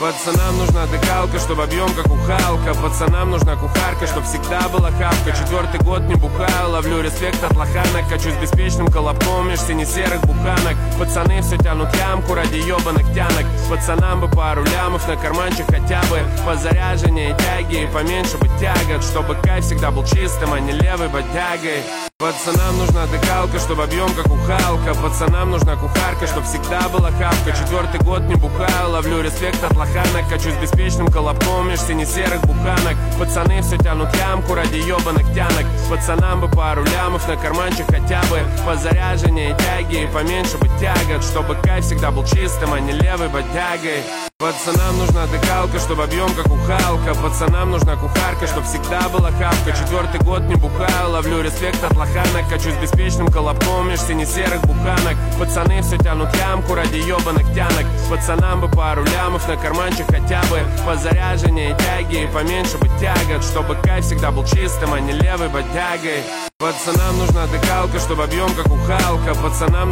Пацанам нужна дыхалка, чтобы объем как у Халка. Пацанам нужна кухарка, чтоб всегда была хавка. 4-й год не бухаю, ловлю респект от лоханок. Качусь беспечным колобком меж сине-серых буханок. Пацаны все тянут ямку ради ебаных тянок. Пацанам бы пару лямов на карманчик хотя бы. По заряжению и тяги, и поменьше бы тягот. Чтобы кайф всегда был чистым, а не левой бодягой. Пацанам нужна дыхалка, чтобы объем как у Халка. Пацанам нужна кухарка, чтоб всегда была хавка. 4-й год не бухаю, ловлю респект от лоханок. Качусь беспечным колобком меж сине-серых буханок. Пацаны все тянут ямку ради ебаных тянок. Пацанам бы пару лямов на карманчик хотя бы. По заряжению и тяги, и поменьше бы тягот. Чтобы кайф всегда был чистым, а не левой бодягой. Пацанам нужна дыхалка, чтобы объем как у Халка. Пацанам нужна кухарка, чтоб всегда была хавка. 4-й год не бухаю, ловлю респект от лоханок. Качусь беспечным колобком меж сине-серых буханок. Пацаны все тянут ямку ради ебаных тянок. Пацанам бы пару лямов на карманчик хотя бы. По заряжению и тяги, и поменьше бы тягот. Чтобы кайф всегда был чистым, а не левой бодягой. Пацанам нужна дыхалка, чтобы объем как у Халка. Пацанам